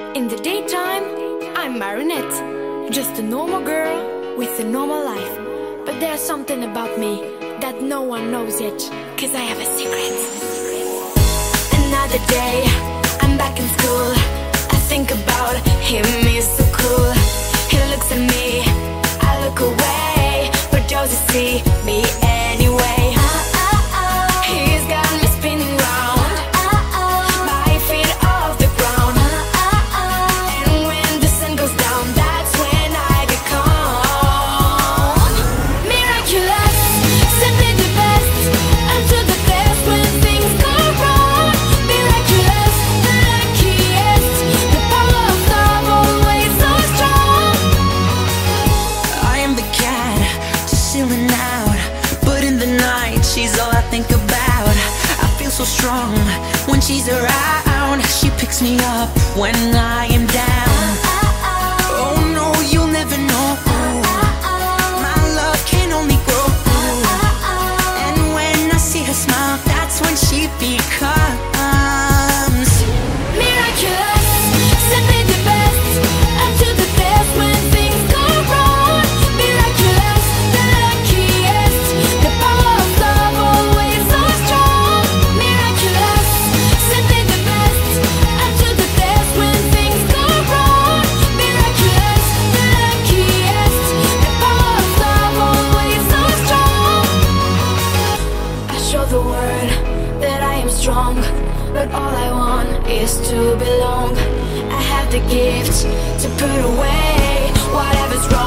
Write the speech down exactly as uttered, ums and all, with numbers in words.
In the daytime, I'm Marinette, just a normal girl with a normal life. But there's something about me that no one knows yet, cause I have a secret. Another day, I'm back in school. I think about him, he's so cool. He looks at me, I look away, but doesn't see me anyway. He's got me spinning round, my feet off the ground. And when the sun goes down, that's when I become miraculous, simply the best, until the best when things go wrong. Miraculous, the luckiest, the power of love always so strong. I am the cat, just chilling out, but in the night she's all I think about. I feel so strong when she's around. She picks me up when I am down. Oh no, you'll never know. My love can only grow. And when I see her smile, that's when she becomes Miraculous, simply the best, until the best when things go wrong. Miraculous, the luckiest, the power of love always so strong. Miraculous, simply the best, until the best when things go wrong. Miraculous, the luckiest, the power of love always so strong. I show the world that I am strong, but all I want is to belong. I have the gift to put away whatever's wrong.